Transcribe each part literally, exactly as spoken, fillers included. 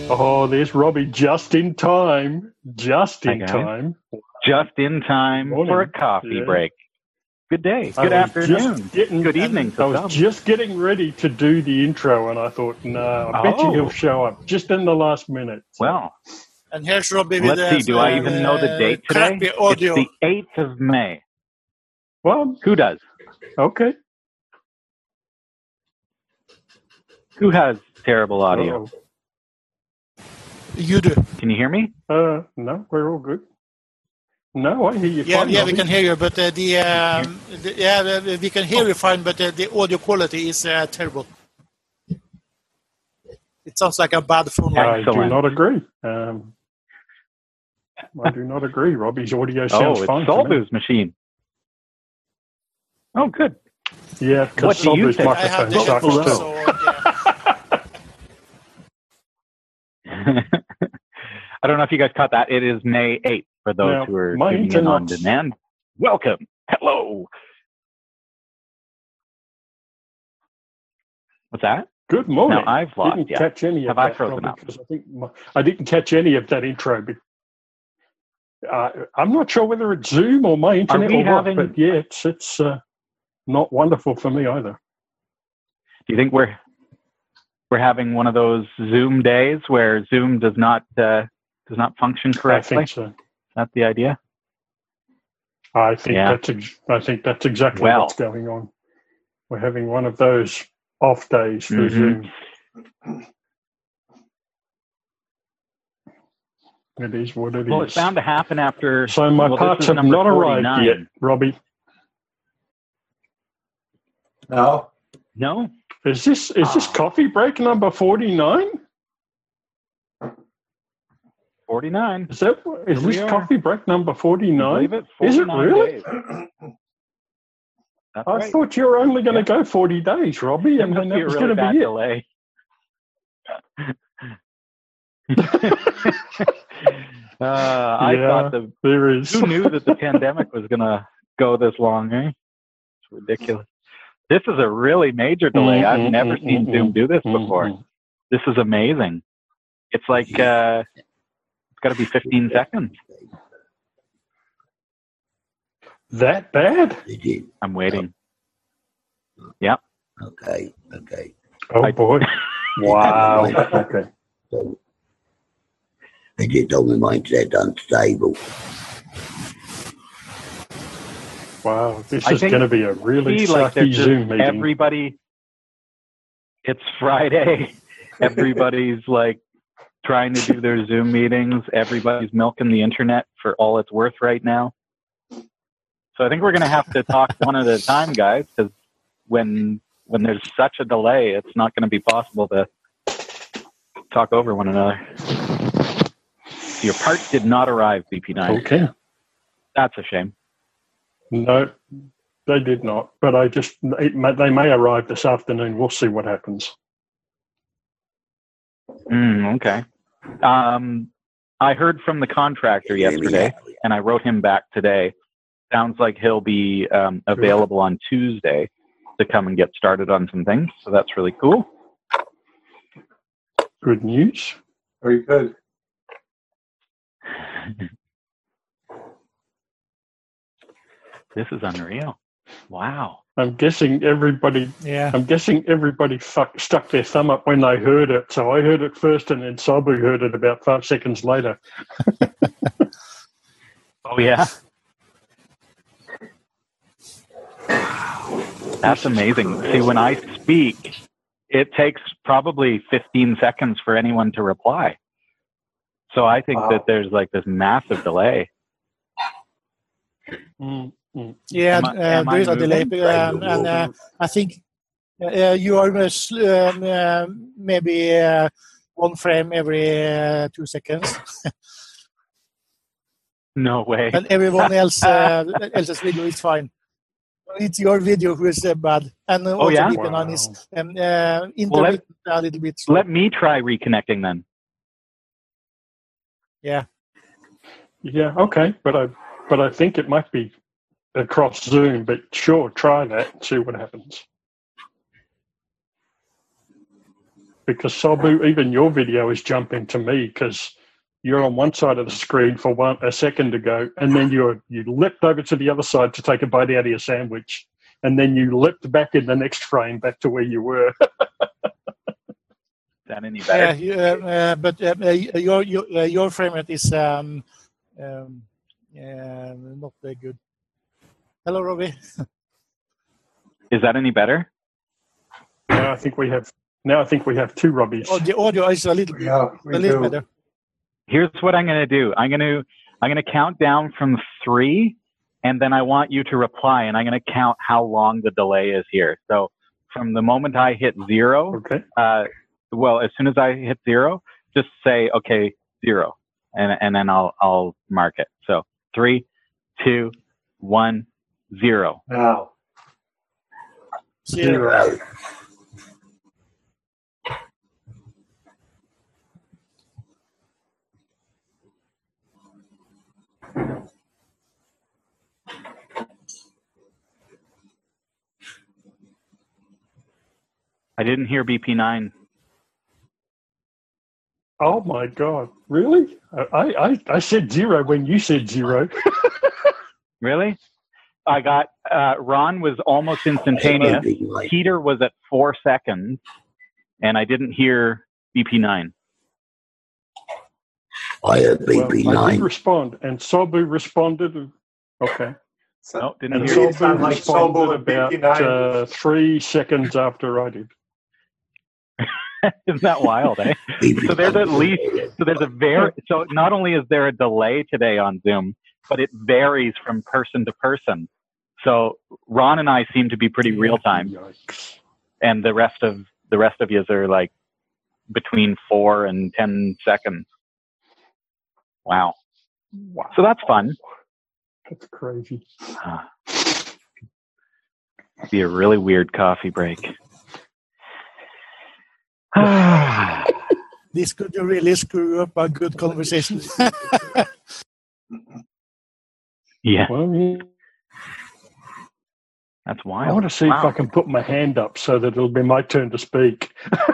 Oh, there's Robbie just in time. Just in Hi, guys. time. Just in time Morning. for a coffee Yeah. break. Good day. I Good was afternoon. just getting- Good evening to I was some. just getting ready to do the intro, and I thought, no, I bet you Oh. he'll show up just in the last minute. So- Well, And here's Robbie with let's see. Do I even know the date today? Crappy audio. It's the eighth of May. Well, Who does? okay. Who has terrible audio? Uh-oh. You do. Can you hear me? Uh, no, we're all good. No, I hear you Yeah, fine, yeah, we Robbie. can hear you, but uh, the, um, the yeah, the, we can hear you fine, but uh, the audio quality is uh, terrible. It sounds like a bad phone line. I do Excellent. not agree. Um, I do not agree. Robbie's audio sounds Oh, it's fine to me. Solbu's machine. Oh, good. Yeah, What because do you Solbu's think? I have microphone the sucks headphones, too. so yeah. I don't know if you guys caught that. It is May eighth for those Now, who are my tuning in on internet's- demand. Welcome. Hello. What's that? Good morning. Now I've lost didn't you. catch any of Have I that, frozen Robbie, up? because I think my, I didn't catch any of that intro. But uh, I'm not sure whether it's Zoom or my internet we or what. having- But yeah, it's it's uh, not wonderful for me either. Do you think we're we're having one of those Zoom days where Zoom does not uh, does not function correctly? I think so. Is that the idea? I think Yeah. that's ex- I think that's exactly Well. what's going on. We're having one of those off days for Mhm. Zoom. It is what it Well, is. it's bound to happen after. So my well, this parts is have number not arrived forty-nine. yet, Robbie. No. No. Is this is this Ah. coffee break number forty-nine? forty-nine. Is that is Here we this are. coffee break number Can you forty-nine? believe it? Is it forty-nine really? days. That's I right. thought you were only going to Yeah. go forty days, Robbie, It and then must be that a was really going to bad be it. delay. uh, I Yeah. thought the There is. who knew that the pandemic was going to go this long, eh? It's ridiculous. This is a really major delay. Mm, I've mm, never mm, seen mm, Zoom do this Mm, before. mm. This is amazing. It's like uh, it's got to be fifteen seconds. That bad? Did you? I'm waiting. Okay. Okay. Oh I- boy! Wow. Okay. So, they just told me my internet's unstable. Wow. This I is think- going to be a really See, like they're sucky just Zoom meeting. everybody. It's Friday. Everybody's like trying to do their Zoom meetings. Everybody's milking the internet for all it's worth right now. So I think we're going to have to talk one at a time, guys, because when when there's such a delay, it's not going to be possible to talk over one another. Your part did not arrive, B P nine. Okay. That's a shame. No, they did not. But I just it may, they may arrive this afternoon. We'll see what happens. Mm, okay. Um, I heard from the contractor You hear me yesterday, now? and I wrote him back today. Sounds like he'll be um, available on Tuesday to come and get started on some things. So that's really cool. Good news. Very good. This is unreal. Wow. I'm guessing everybody. Yeah. I'm guessing everybody fuck, stuck their thumb up when they heard it. So I heard it first, and then Sabu heard it about five seconds later. Oh, yeah. That's amazing. See, when I speak, it takes probably fifteen seconds for anyone to reply. So I think Wow. that there's like this massive delay. Mm, mm. Yeah, Am I- uh, am there I is a delay, moving? um, and uh, I think uh, you are uh, sl- um, uh, maybe uh, one frame every uh, two seconds, No way. and everyone else uh, else's video is fine. It's your video who is uh, bad, and uh, also yeah? B P nine is um, uh, Well, let- intermittent a little bit. slow. Let me try reconnecting then. Yeah, Yeah. Okay. But I. But I think it might be across Zoom. But sure, try that and see what happens. because Sabu, even your video is jumping to me because you're on one side of the screen for one a second ago, and then you you leapt over to the other side to take a bite out of your sandwich, and then you leapt back in the next frame back to where you were. Is that any better? Yeah, uh, uh, but uh, uh, your your uh, your frame rate is um, um, uh, not very good. Hello, Robbie. Is that any better? Now I think we have now I think we have two Robbies. Oh, the audio is a little bit Yeah, we a little do. better. Here's what I'm going to do. I'm going to I'm going to count down from three, and then I want you to reply, and I'm going to count how long the delay is here. So from the moment I hit zero, Okay. uh, well, as soon as I hit zero, just say okay, zero, and and then I'll I'll mark it. So three, two, one, zero. Now. Zero. Zero. I didn't hear B P nine. Oh my God! Really? I, I I said zero when you said zero. Really? I got uh, Ron was almost instantaneous. Moving like Peter was at four seconds, and I didn't hear B P nine. I heard Well, B P I did nine. respond, and Sabu responded. Okay. So, No, didn't And hear. Maybe you. it Sabu sounded like responded Sobo and about B P nine. uh, three seconds after I did. Isn't that wild, eh? So there's at least so there's a very so not only is there a delay today on Zoom, but it varies from person to person. So Ron and I seem to be pretty real time, Yikes. and the rest of the rest of yous are like between four and ten seconds. Wow. Wow. So that's fun. That's crazy. Uh, be a really weird coffee break. This could really screw up a good conversation. Yeah, Well, yeah. that's I wild. want to see Wow. if I can put my hand up so that it'll be my turn to speak.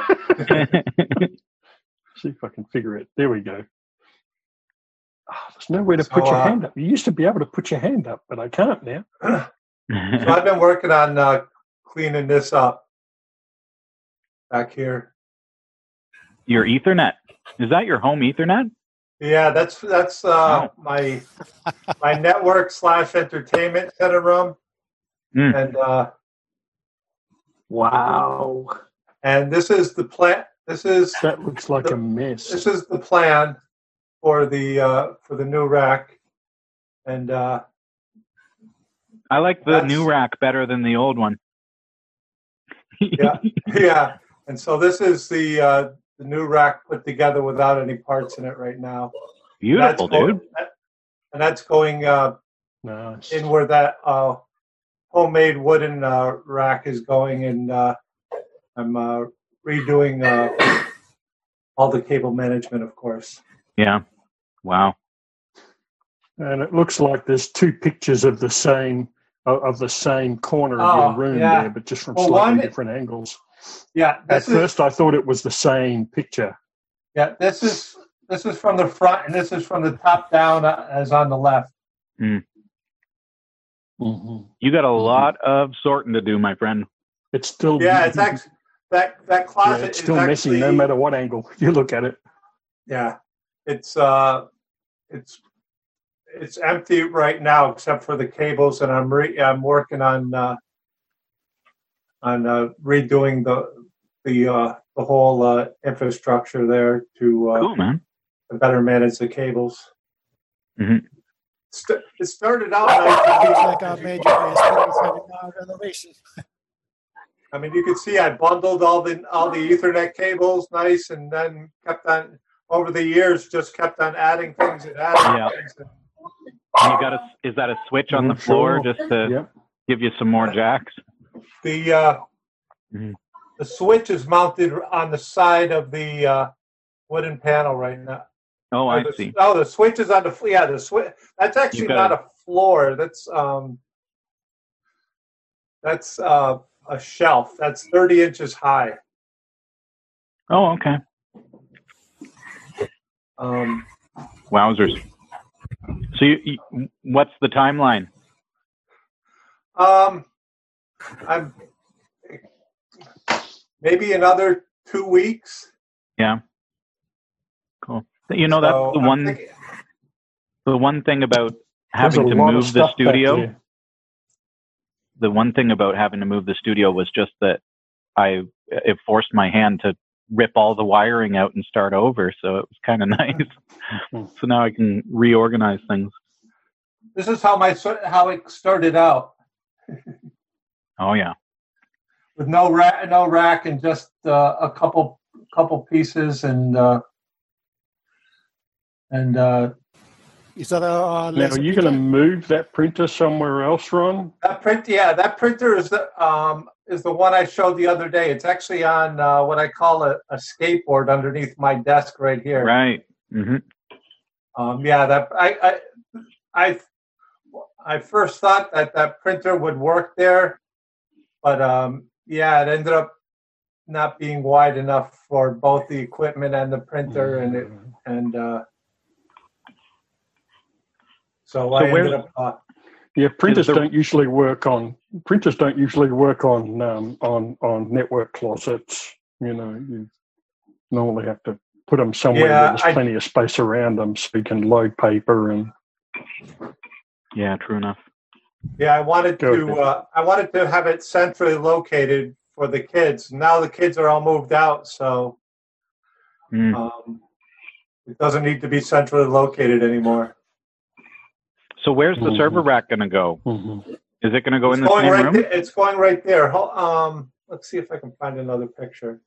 See if I can figure it. There we go. Oh, there's nowhere to So, put your uh, hand up. You used to be able to put your hand up, but I can't now. So I've been working on uh, cleaning this up back here. Your Ethernet. Is that your home Ethernet? Yeah, that's that's uh, Wow. my my network slash entertainment center room, Mm. and uh, Wow. and this is the plan. This is That looks like a mess. this is the plan for the uh, for the new rack, and uh, I like the That's- new rack better than the old one. Yeah. yeah, and so this is the uh, the new rack put together without any parts in it right now. Beautiful, That's going- dude. and that's going uh, Nice. in where that uh, homemade wooden uh, rack is going, and uh, I'm uh, redoing uh, all the cable management, of course. Yeah. Wow. And it looks like there's two pictures of the same of of the same corner of Oh, your room yeah. there, but just from Well, slightly one- different angles. Yeah, At this is first, I thought it was the same picture. yeah this is this is from the front, and this is from the top down, uh, as on the left. Mm-hmm. You got a lot of sorting to do, my friend. It's still Yeah, it's actually that that yeah, closet it's is still messy actually no matter what angle you look at it. yeah, it's uh, it's it's empty right now except for the cables, and I'm re- I'm working on uh, on uh, redoing the the uh, the whole uh, infrastructure there to, uh, Cool, man. to better manage the cables. Mhm. St- it started out Looks nice. like a major place having a renovation. I mean, you could see I bundled all the all the Ethernet cables nice, and then kept on over the years just kept on adding things and adding Yeah. things. And you got a, is that a switch on the Mm, floor sure. just to Yep. give you some more jacks? The uh, Mhm. the switch is mounted on the side of the uh, wooden panel right now. Oh, Or I the, see. Oh, the switch is on the fl- yeah. The switch that's actually got not it. a floor. That's um that's uh, a shelf. That's thirty inches high. Oh, okay. Um, Wowzers. So, you, you, what's the timeline? um, I'm maybe another two weeks. Yeah. Cool. You know, So that's the I'm one. thinking- The one thing about There's having a to lot of move the stuff back studio. there. The one thing about having to move the studio was just that I it forced my hand to rip all the wiring out and start over. So it was kind of nice. So now I can reorganize things. This is how my how it started out, Oh yeah. with no rack, no rack, and just uh, a couple couple pieces, and uh, and uh, Is that a, a Now, are laser you going to printer? move that printer somewhere else, Ron? that print. Yeah, that printer is the um, is the one I showed the other day. It's actually on uh, what I call a, a skateboard underneath my desk right here. Right. Mm-hmm. Um, yeah, that I, I I I first thought that that printer would work there, but um, yeah, it ended up not being wide enough for both the equipment and the printer, and it and uh, so, So I where- ended up. Uh, Yeah, printers there- don't usually work on printers don't usually work on um, on on network closets. You know, you normally have to put them somewhere Yeah, where there's I- plenty of space around them, so you can load paper and. Yeah. True enough. yeah, I wanted Go to. ahead. Uh, I wanted to have it centrally located for the kids. Now the kids are all moved out, so Mm. um, it doesn't need to be centrally located anymore. So where's the Mhm. server rack going to go? Mhm. Is it going to go It's in the going same right room? there. It's going right there. Hol- Um, let's see if I can find another picture.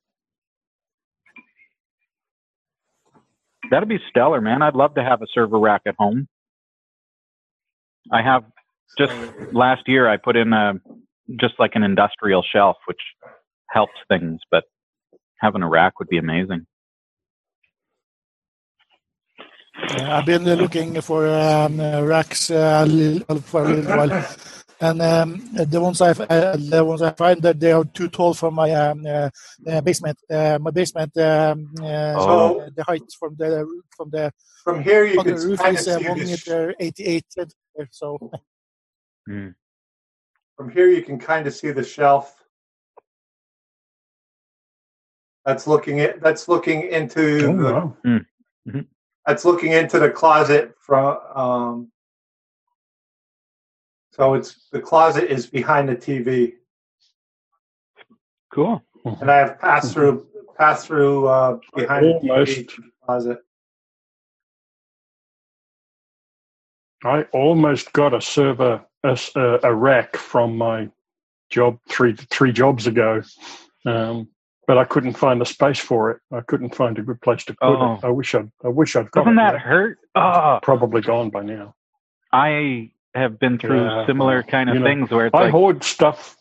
That'd be stellar, man. I'd love to have a server rack at home. I have just last year I put in a just like an industrial shelf, which helps things, but having a rack would be amazing. Yeah, I've been uh, looking for um, uh, racks uh, a little, for a little while, and um, the ones I uh, the ones I find that they are too tall for my um, uh, uh, basement. Uh, my basement, um, uh, Oh. the height from the from the From here, you on the can roof kind of is uh, see one the sh- meter eighty-eight centimeters. So Mm. From here, you can kind of see the shelf. That's looking at. That's looking into Oh, the. wow. That's looking into the closet from. Um, so it's the closet is behind the T V, Cool. and I have pass through pass through uh, behind the T V Almost. to the closet. I almost got a server, a, s- a- a rack from my job three three jobs ago, um, but I couldn't find the space for it. I couldn't find a good place to put Oh. it. I wish I'd. I wish I'd got Doesn't it. that now. hurt? Oh, Probably gone by now. I have been through Yeah, similar well, kind of you know, things where it's I like, hoard stuff.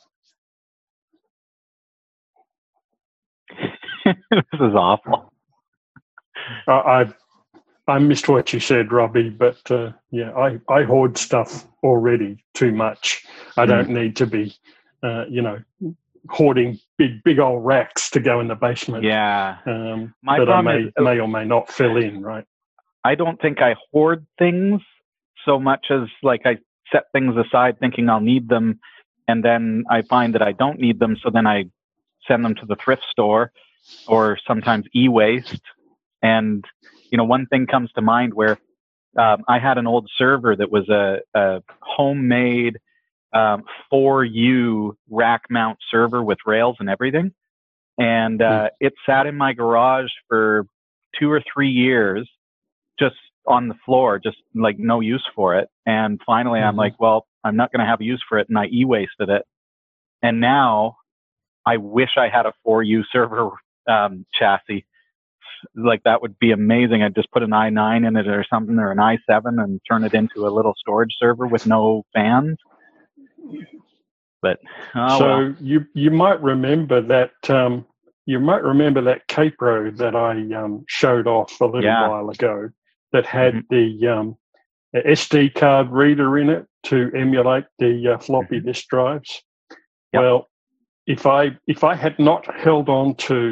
this is awful. I, I I missed what you said, Robbie, but uh, yeah, I, I hoard stuff already too much. I don't need to be, uh, you know, hoarding big big old racks to go in the basement. Yeah. Um, My that I problem may is- may or may not fill in. Right. I don't think I hoard things so much as like I set things aside thinking I'll need them, and then I find that I don't need them, so then I send them to the thrift store or sometimes e-waste. And you know, one thing comes to mind where um, I had an old server that was a, a homemade um, four U rack mount server with rails and everything, and uh, it sat in my garage for two or three years. Just on the floor, just like no use for it. And finally I'm Mhm. like, well, I'm not going to have use for it. And I e-wasted it. And now I wish I had a four U server um, chassis. Like that would be amazing. I'd just put an i nine in it or something, or an i seven, and turn it into a little storage server with no fans. But, oh so well. you you might remember that um, you might remember that Capro that I um, showed off a little Yeah. while ago that had Mhm. the um, a S D card reader in it to emulate the uh, floppy Mhm. disk drives. Yep. Well, if I if I had not held on to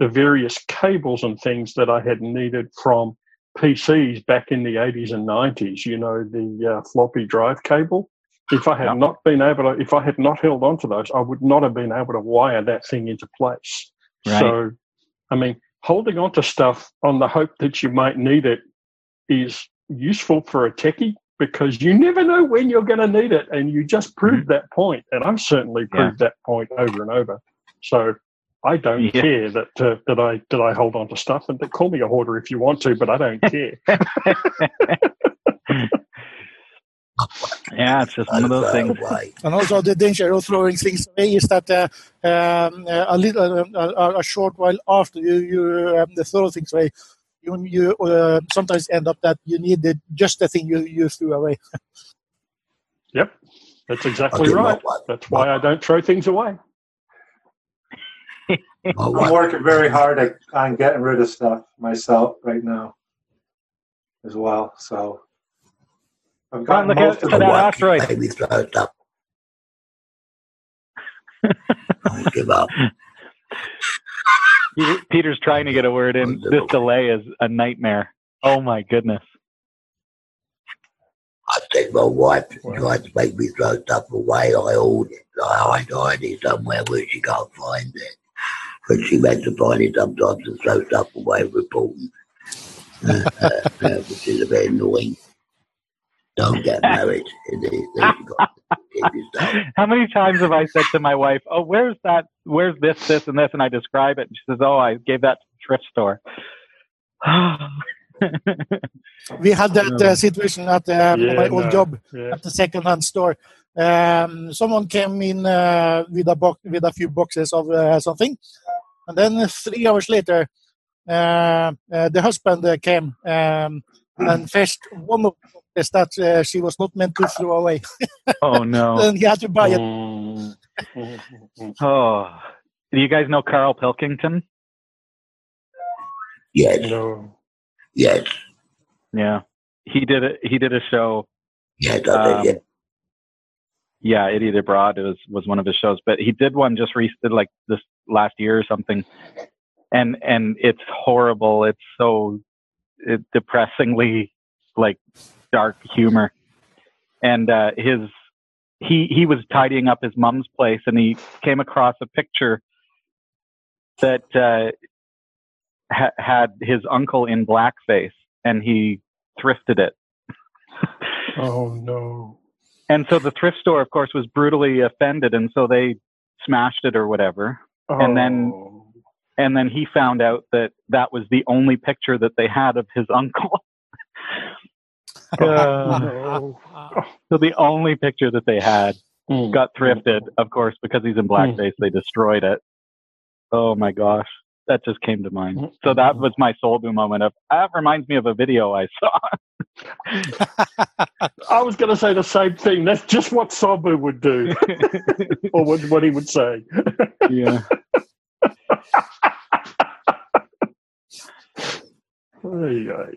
the various cables and things that I had needed from P Cs back in the eighties and nineties, you know, the uh, floppy drive cable. If I had Yeah. not been able to, if I had not held on to those, I would not have been able to wire that thing into place. Right. So, I mean, holding on to stuff on the hope that you might need it is useful for a techie, because you never know when you're going to need it, and you just proved Mm-hmm. that point. And I've certainly proved that point over and over. So I don't Yeah. care that uh, that I that I hold on to stuff, and call me a hoarder if you want to, but I don't care. Yeah, it's just one of those things. Away. And also the danger of throwing things away is that uh, um, uh, a little, uh, a, a short while after you you um, throw things away, you you uh, sometimes end up that you need the, just the thing you, you threw away. Yep, that's I exactly did right. my wife. That's why I don't throw things away. My I'm wife. working very hard at, on getting rid of stuff myself right now as well. So I've gotten look most at- of for the that My wife asteroid. made me throw stuff. I give up. Peter- Peter's trying to get a word in. This delay is a nightmare. Oh my goodness. I said my wife Wow. tried to make me throw stuff away. I ordered it. I hide it somewhere where she can't find it. But she had to find it sometimes and throw stuff away reporting. Uh, uh, uh, which is a bit annoying. Don't get married. It is, you've got to keep yourself. How many times have I said to my wife, "Oh, where's that? Where's this, this, and this?" And I describe it, and she says, "Oh, I gave that to the thrift store." We had that uh, situation at um, Yeah, my old no, job yeah. at the second-hand store. Um, someone came in uh, with a box with a few boxes of uh, something, and then three hours later, uh, uh, the husband uh, came um, and fetched one of the boxes that uh, she was not meant to throw away, Oh no. and he had to buy it. Mm, mm, mm. Oh, do you guys know Carl Pilkington? Yes, No. yes, Yeah, he did a he did a show. yes, I Um, did, yeah, Idiot Abroad was was one of his shows, but he did one just recently, like this last year or something, and and it's horrible. It's so it, depressingly like dark humor, and uh, his he he was tidying up his mom's place, and he came across a picture that uh, ha- had his uncle in blackface, and he thrifted it. Oh no. And so the thrift store, of course, was brutally offended, and so they smashed it or whatever. And then- Oh. And then he found out that that was the only picture that they had of his uncle. Oh, Uh, no. so the only picture that they had Mm. got thrifted, of course, because he's in blackface. They destroyed it. Oh my gosh, that just came to mind. So that was my soul boom moment. Of that reminds me of a video I saw. I was going to say the same thing. That's just what Sabu would do, or what, what he would say. Yeah. Ay, ay.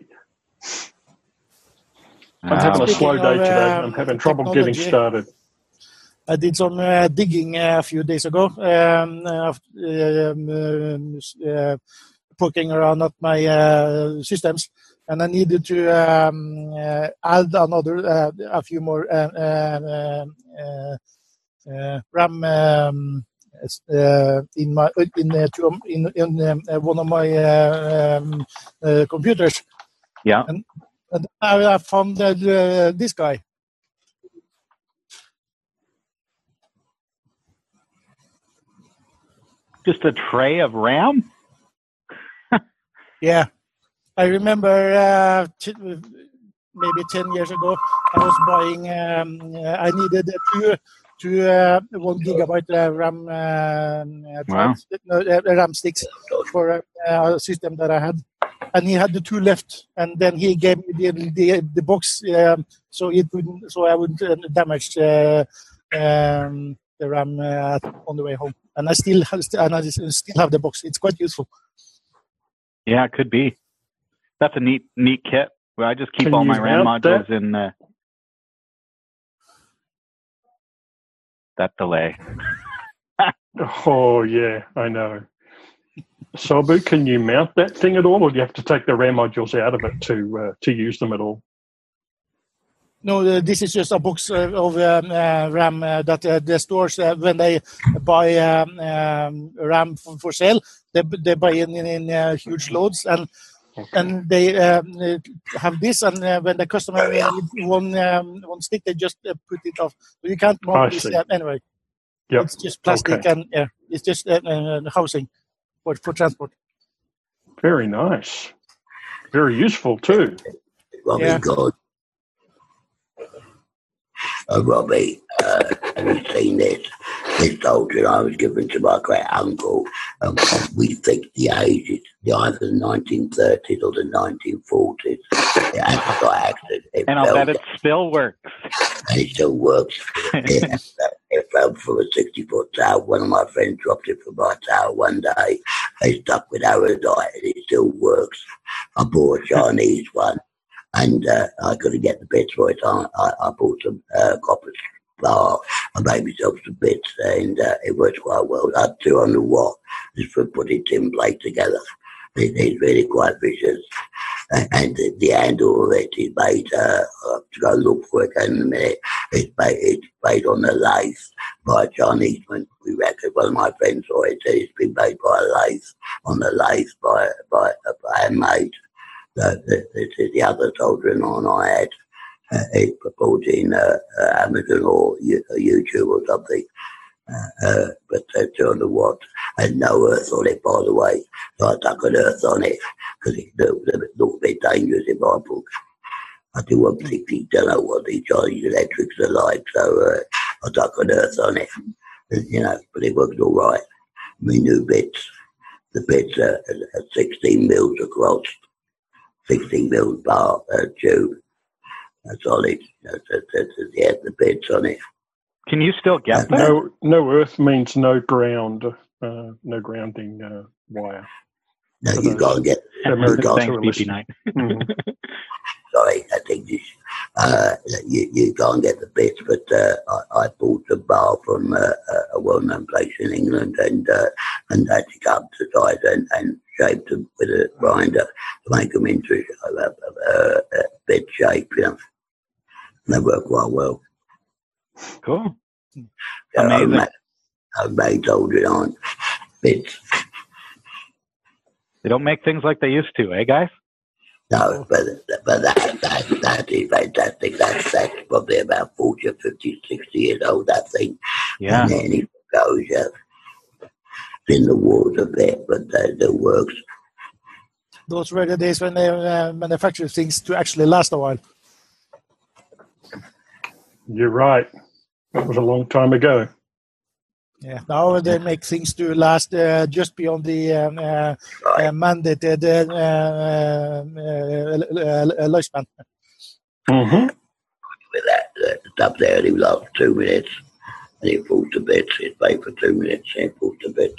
I'm Wow. having a slow Speaking day of, today. um, I'm having trouble getting technology. started. I did some uh, digging uh, a few days ago, um, uh, um, um, uh, poking around at my uh, systems, and I needed to um, uh, add another, uh, a few more uh, uh, uh, uh, RAM um, uh, in my in uh, to, in, in um, uh, one of my uh, um, uh, computers. Yeah. And, and I found uh, this guy. Just a tray of RAM? Yeah, I remember uh, t- maybe ten years ago, I was buying. Um, uh, I needed two, two uh, one gigabyte uh, RAM uh, Wow. drives, no, uh, RAM sticks for uh, a system that I had, and he had the two left. And then he gave me the the, the box, um, so it wouldn't, so I wouldn't uh, damage uh, um, the RAM uh, on the way home. And I still have, and I still have the box. It's quite useful. Yeah, it could be. That's a neat, neat kit. Well, I just keep Can all you my RAM mount modules that? in uh, that delay. Oh, yeah, I know. Sabu, can you mount that thing at all, or do you have to take the RAM modules out of it to uh, to use them at all? No, uh, this is just a box uh, of um, uh, RAM uh, that uh, the stores, uh, when they buy um, um, RAM for, for sale, they, they buy in, in, in uh, huge loads, and Okay. and they um, uh, have this, and uh, when the customer needs one um, one stick, they just uh, put it off. But you can't mount I this see. uh, anyway. Yep. It's just plastic, Okay. and uh, it's just uh, uh, housing for, for transport. Very nice. Very useful too. Robbie, Yeah. God. Oh, Robbie, uh, have you seen this? This soldier I was given to my great uncle. Um, we think the age is either the nineteen thirties or the nineteen forties. It had by accident. It And I'll fell bet it still works. and it still works. It, it fell from a sixty-foot tower. One of my friends dropped it from my tower one day. They stuck with Aerodite, and it still works. I bought a Chinese one, and uh, I couldn't get the bits for it. I, I, I bought some uh, copper bar. I made myself some bits, and uh, it works quite well. I had two hundred watt just for putting tin plate together. It, it's really quite vicious. And, and the, the handle of it is made, uh, I'll have to go look for it in a minute. It's made, it's made on a lathe by a Chinese man, we reckon. One of my friends saw it, it's been made by a lathe, on a lathe by, by, by a handmade. The, the, the, the other soldering on I had, uh, it bought in uh, uh, Amazon or YouTube or something. Uh, uh, but uh, two hundred watt and no earth on it, by the way. So I stuck an earth on it because it looked a little bit dangerous in my book. I do one particularly don't know what the Chinese electrics are like, so uh, I stuck an earth on it. And, you know, but it worked all right. My new bits, the bits are, are sixteen mils across, sixteen mils bar uh, tube. That's all it. That's, that's, that's, yeah, the bits on it. Can you still get that? No, no earth means no ground, uh, no grounding uh, wire. No, For you those gotta get. Americans Thanks, who are B P listening. nine. Mhm. Sorry, I think this. Uh, you you can't get the bits, but uh, I, I bought a bar from uh, a well-known place in England, and uh, and actually cut to size and, and shaped them with a grinder to make them into a, a, a, a bed shape. You know, and they work quite well. Cool. So Amazing. I, I made holding on bits. They don't make things like they used to, eh, guys? No, but but that that that is fantastic. That's that's probably about forty or fifty, sixty years old. That thing. Yeah. And then it goes uh, it's in the water a bit, but uh, it still works. Those were the days when they uh, manufactured things to actually last a while. You're right. That was a long time ago. Yeah, now they make things to last uh, just beyond the um, uh, uh, mandated uh, uh, uh, lifespan. Mm-hmm. With that, uh, stuff there, it lasts two minutes, and it falls to bits. It's made for two minutes, and it falls to bits.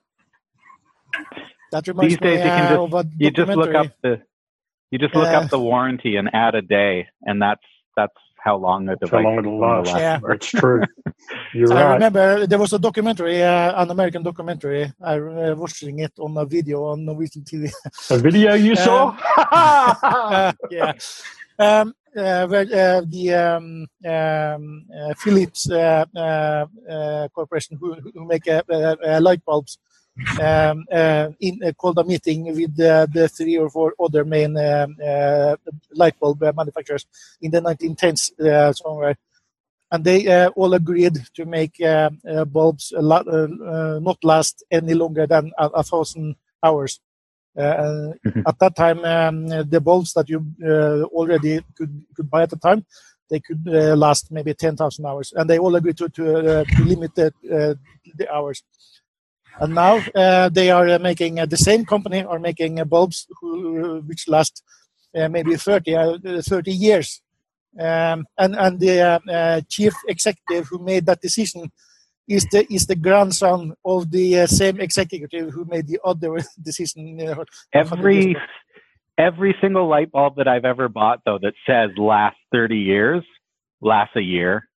That reminds These days me you can uh, just of a you just look documentary. up the you just look Uh, up the warranty and add a day, and that's that's how long the That's how device long is it'll going to last. Yeah. for. That's true. You're I right. remember there was a documentary, uh, an American documentary. I was uh, watching it on a video on Norwegian T V. A video you Um, saw? uh, yeah, um, uh, where uh, the um, um, uh, Philips uh, uh, uh, corporation who, who make uh, uh, uh, light bulbs um, uh, in uh, called a meeting with uh, the three or four other main um, uh, light bulb uh, manufacturers in the nineteen tens uh, somewhere. And they uh, all agreed to make uh, uh, bulbs a lot, uh, uh, not last any longer than a, a thousand hours. Uh, Mhm. At that time, um, the bulbs that you uh, already could, could buy at the time, they could uh, last maybe ten thousand hours. And they all agreed to, to, uh, to limit the, uh, the hours. And now uh, they are uh, making, uh, the same company are making uh, bulbs who, which last uh, maybe thirty, uh, thirty years. Um, and and the uh, uh, chief executive who made that decision is the is the grandson of the uh, same executive who made the other decision. Uh, Every every single light bulb that I've ever bought, though, that says last thirty years, lasts a year.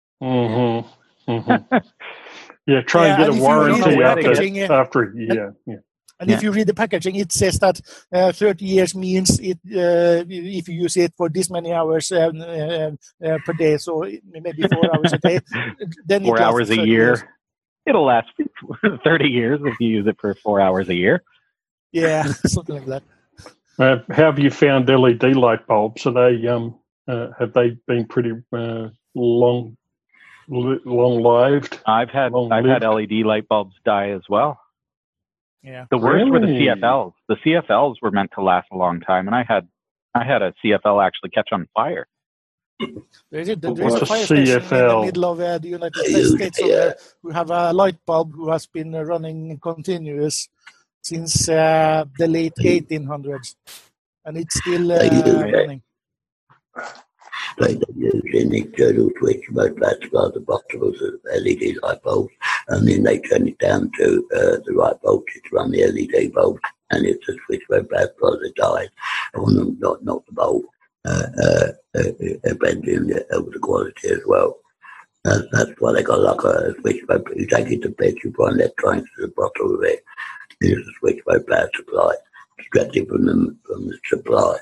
Mm-hmm. Mm-hmm. Yeah, try Yeah, and get and a if you read warranty the after, packaging, uh, after a year. Yeah. And Yeah. if you read the packaging, it says that uh, thirty years means it uh, if you use it for this many hours um, uh, uh, per day, so maybe four hours a day, then Four it lasts hours a thirty year. years. It'll last thirty years if you use it for four hours a year. Yeah, something like that. Uh, how have you found L E D light bulbs? Are they um uh, have they been pretty uh, long long lived? I've had Long I've had lived. L E D light bulbs die as well. Yeah. The worst were the Really? C F Ls. The C F Ls were meant to last a long time, and I had I had a C F L actually catch on fire. There is, a, there is What's a a fire station C F L? in the middle of uh, the United States, States over there who have a light bulb who has been uh, running continuous since uh, the late eighteen hundreds, and it's still uh, running. Like they use an internal switch mode that's got the bottom of the L E D light bulbs, and then they turn it down to uh, the right voltage to run the L E D bulbs, and it's a switch mode that's got the diode, or not, not the bulb, uh, uh, uh, bending over the quality as well. That's, that's why they got like a switch mode. You take it to bed, you put electronics to the bottom of it, and it's a switch mode power supply, directly from the, from the supply.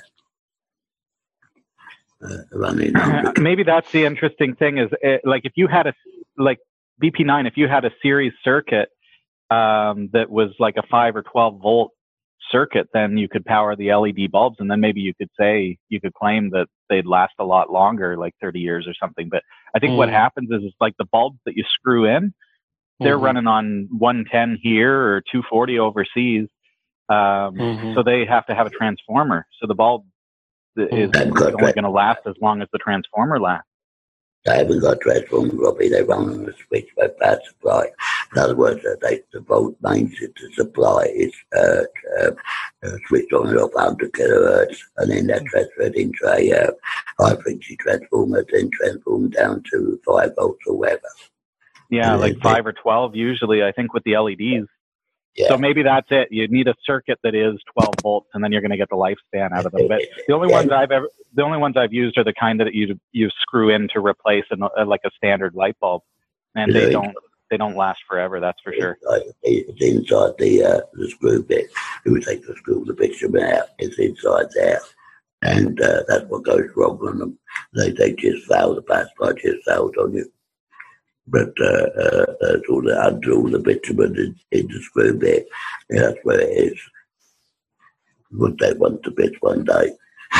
Uh, running Maybe that's the interesting thing is it, like if you had a like B P nine, if you had a series circuit um, that was like a five or twelve volt circuit, then you could power the L E D bulbs, and then maybe you could say you could claim that they'd last a lot longer, like thirty years or something. But I think Mm. what happens is, is like the bulbs that you screw in, they're Mhm. running on one ten here or two forty overseas, um, Mhm. so they have to have a transformer. So the bulb is I've got only that. going to last as long as the transformer lasts. They haven't got transformer, Robbie. They run on a switch by power supply. In other words, uh, they, the volt mains to supply is uh, uh, uh, switched on and off one hundred kilohertz, and then they're transferred into a uh, high frequency transformer, then transformed down to five volts or whatever. Yeah, Yeah, like they- five or twelve usually, I think, with the L E Ds. Yeah. So maybe that's it. You need a circuit that is twelve volts, and then you're going to get the lifespan out of them. But the only ones I've ever, the only ones I've used are the kind that you you screw in to replace an, uh, like a standard light bulb, and they Really? don't they don't last forever. That's for sure. It's, it's inside the uh, the screw bit. You take the screw, the bitumen out. It's inside there, and uh, that's what goes wrong on them. They they just fail. The power supply just failed on you. But uh, uh, uh, all the under all the bitumen in, in the screw bit, yeah, that's where it is. Would they want the bit one day?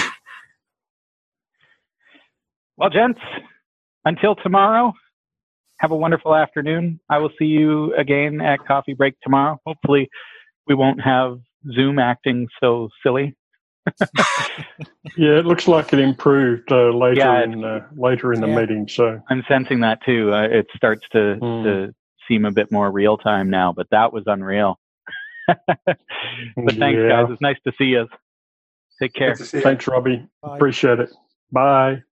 Well, gents, until tomorrow, have a wonderful afternoon. I will see you again at coffee break tomorrow. Hopefully, we won't have Zoom acting so silly. Yeah, it looks like it improved uh, later Yeah, in uh, later in the Yeah. meeting. So I'm sensing that too. Uh, it starts to, Mm. to seem a bit more real time now, but that was unreal. But thanks, Yeah. guys. It's nice to see you. Take care. Good to see you. Thanks, Robbie. Bye. Appreciate it. Bye.